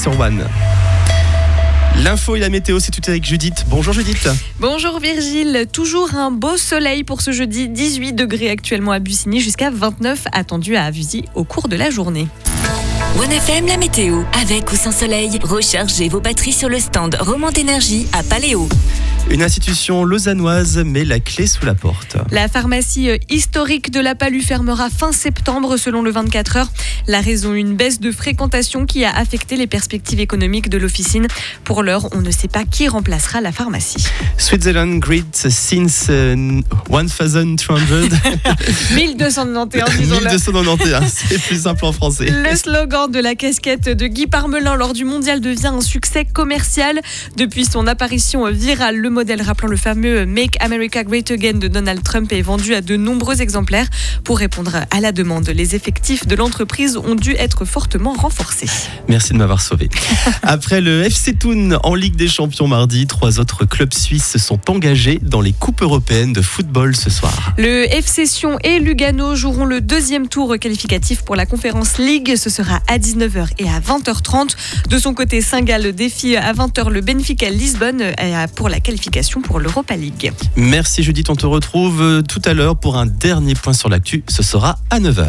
sur One. L'info et la météo, c'est tout avec Judith. Bonjour Judith. Bonjour Virgile, toujours un beau soleil pour ce jeudi, 18 degrés actuellement à Bussigny, jusqu'à 29 attendus à Avusy au cours de la journée. One FM, la météo. Avec ou sans soleil, rechargez vos batteries sur le stand Romande Énergie à Paléo. Une institution lausannoise met la clé sous la porte. La pharmacie historique de La Palue fermera fin septembre selon le 24 heures. La raison, une baisse de fréquentation qui a affecté les perspectives économiques de l'officine. Pour l'heure, on ne sait pas qui remplacera la pharmacie. Switzerland great since 1200. 1291, disons-le. 1291, c'est plus simple en français. Le slogan de la casquette de Guy Parmelin lors du mondial devient un succès commercial. Depuis son apparition virale, le modèle rappelant le fameux Make America Great Again de Donald Trump est vendu à de nombreux exemplaires. Pour répondre à la demande, les effectifs de l'entreprise ont dû être fortement renforcés. Merci de m'avoir sauvé. Après le FC Thun en Ligue des Champions mardi, 3 autres clubs suisses se sont engagés dans les coupes européennes de football ce soir. Le FC Sion et Lugano joueront le deuxième tour qualificatif pour la Conference League. Ce sera à 19h et à 20h30. De son côté, Saint-Gall défie à 20h le Benfica Lisbonne pour la qualification pour l'Europa League. Merci Judith, on te retrouve tout à l'heure pour un dernier point sur l'actu. Ce sera à 9h.